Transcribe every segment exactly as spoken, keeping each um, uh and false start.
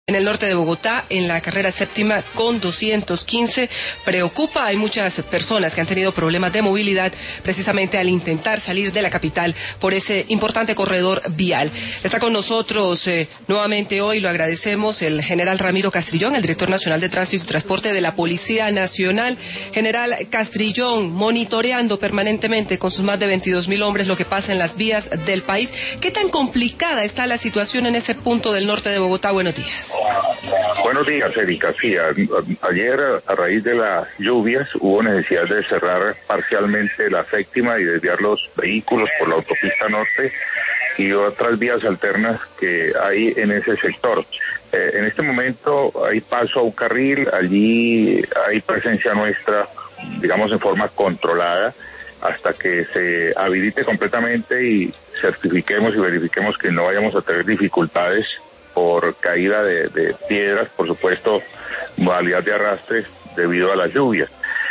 En el norte de Bogotá, en la carrera séptima con doscientos quince, preocupa, hay muchas personas que han tenido problemas de movilidad precisamente al intentar salir de la capital por ese importante corredor vial. Está con nosotros eh, nuevamente hoy, lo agradecemos, el general Ramiro Castrillón, el director nacional de Tránsito y Transporte de la Policía Nacional. General Castrillón, monitoreando permanentemente con sus más de veintidós mil hombres lo que pasa en las vías del país. ¿Qué tan complicada está la situación en ese punto del norte de Bogotá? Buenos días. Buenos días, Erika. Sí, a, a, ayer a raíz de las lluvias hubo necesidad de cerrar parcialmente la séptima y desviar los vehículos por la autopista norte y otras vías alternas que hay en ese sector. Eh, en este momento hay paso a un carril, allí hay presencia nuestra, digamos en forma controlada, hasta que se habilite completamente y certifiquemos y verifiquemos que no vayamos a tener dificultades por caída de, de piedras, por supuesto, modalidad de arrastre debido a la lluvia.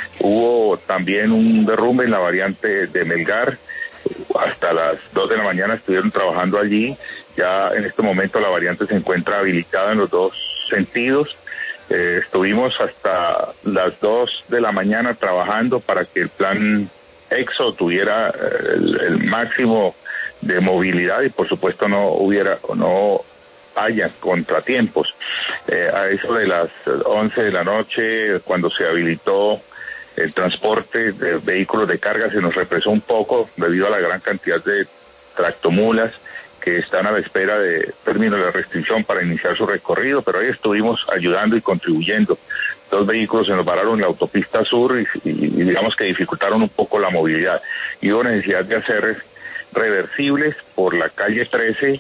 Hubo también un derrumbe en la variante de Melgar, hasta las dos de la mañana estuvieron trabajando allí, ya en este momento la variante se encuentra habilitada en los dos sentidos. Eh, estuvimos hasta las dos de la mañana trabajando para que el plan EXO tuviera el, el máximo de movilidad y por supuesto no hubiera, no haya contratiempos. Eh, a eso de las once de la noche, cuando se habilitó el transporte de vehículos de carga, se nos represó un poco debido a la gran cantidad de tractomulas que están a la espera de término de la restricción para iniciar su recorrido, pero ahí estuvimos ayudando y contribuyendo. Dos vehículos se nos vararon en la autopista sur y, y, y digamos que dificultaron un poco la movilidad. Y hubo necesidad de hacer reversibles por la calle trece,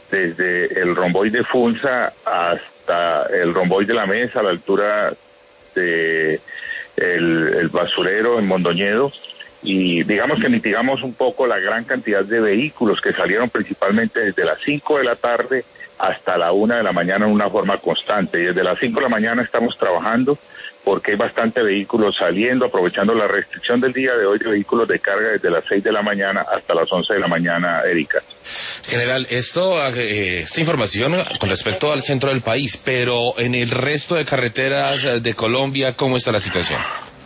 desde el romboide de Funza hasta el romboide de la Mesa, a la altura de el, el basurero en Mondoñedo, y digamos que mitigamos un poco la gran cantidad de vehículos que salieron principalmente desde las cinco de la tarde hasta la una de la mañana en una forma constante. Y desde las cinco de la mañana estamos trabajando porque hay bastante vehículos saliendo, aprovechando la restricción del día de hoy de vehículos de carga desde las seis de la mañana hasta las once de la mañana, Erika. General, esto, eh, esta información con respecto al centro del país, pero en el resto de carreteras de Colombia, ¿cómo está la situación?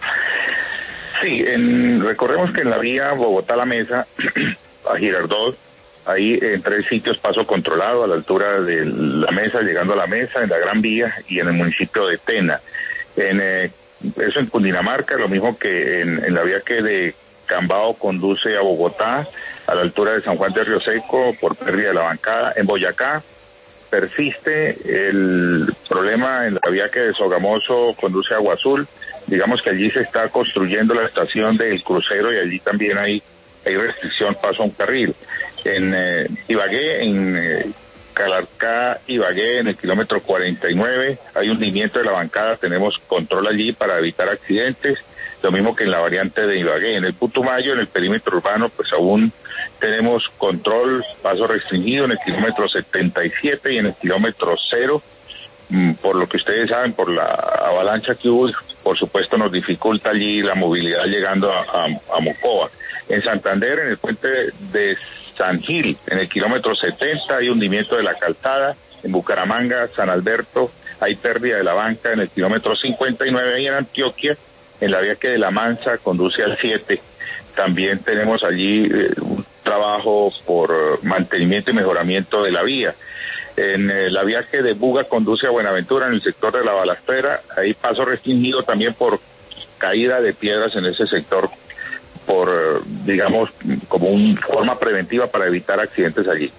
Sí, en, recordemos que en la vía Bogotá-La Mesa, a Girardot, ahí en tres sitios paso controlado a la altura de La Mesa, llegando a La Mesa, en la Gran Vía y en el municipio de Tena. En eh, eso en Cundinamarca, lo mismo que en, en la vía que de Cambao conduce a Bogotá, a la altura de San Juan de Río Seco, por pérdida de la bancada. En Boyacá persiste el problema en la vía que de Sogamoso conduce a Agua Azul. Digamos que allí se está construyendo la estación del crucero y allí también hay, hay restricción paso a un carril. En eh, Ibagué, en eh, Calarcá, Ibagué, en el kilómetro cuarenta y nueve, hay hundimiento de la bancada, tenemos control allí para evitar accidentes, lo mismo que en la variante de Ibagué. En el Putumayo, en el perímetro urbano, pues aún tenemos control, paso restringido en el kilómetro setenta y siete y en el kilómetro cero, por lo que ustedes saben, por la avalancha que hubo, por supuesto nos dificulta allí la movilidad llegando a, a, a Mocoa. En Santander, en el puente de San Gil, en el kilómetro setenta hay hundimiento de la calzada. En Bucaramanga, San Alberto, hay pérdida de la banca en el kilómetro cincuenta y nueve. Y en Antioquia, en la vía que de La Mansa conduce al siete, también tenemos allí eh, un trabajo por mantenimiento y mejoramiento de la vía. En eh, la vía que de Buga conduce a Buenaventura, en el sector de la Balastrera, hay paso restringido también por caída de piedras en ese sector, por, digamos, como una forma preventiva para evitar accidentes allí.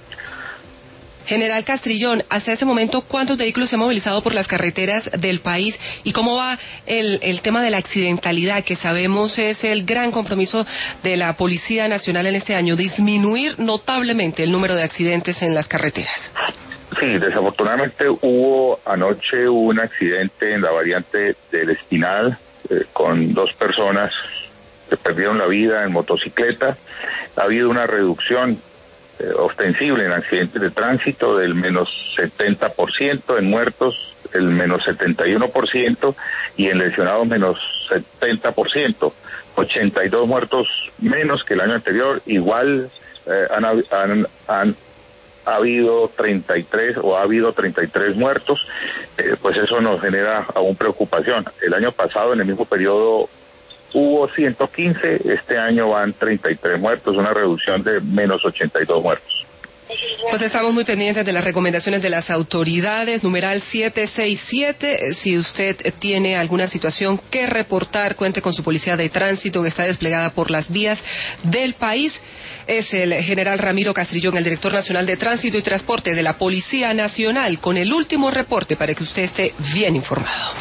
General Castrillón, hasta ese momento, ¿cuántos vehículos se han movilizado por las carreteras del país? ¿Y cómo va el, el tema de la accidentalidad, que sabemos es el gran compromiso de la Policía Nacional en este año, disminuir notablemente el número de accidentes en las carreteras? Sí, desafortunadamente hubo anoche un accidente en la variante del Espinal eh, con dos personas que perdieron la vida en motocicleta. Ha habido una reducción eh, ostensible en accidentes de tránsito del menos setenta por ciento, en muertos el menos setenta y uno por ciento y en lesionados menos setenta por ciento. ochenta y dos muertos menos que el año anterior, igual eh, han, han, han ha habido treinta y tres o ha habido treinta y tres muertos, eh, pues eso nos genera aún preocupación. El año pasado, en el mismo periodo, hubo ciento quince, este año van treinta y tres muertos, una reducción de menos ochenta y dos muertos. Pues estamos muy pendientes de las recomendaciones de las autoridades. Numeral siete seis siete. Si usted tiene alguna situación que reportar, cuente con su policía de tránsito que está desplegada por las vías del país. Es el general Ramiro Castrillón, el director nacional de Tránsito y Transporte de la Policía Nacional, con el último reporte para que usted esté bien informado.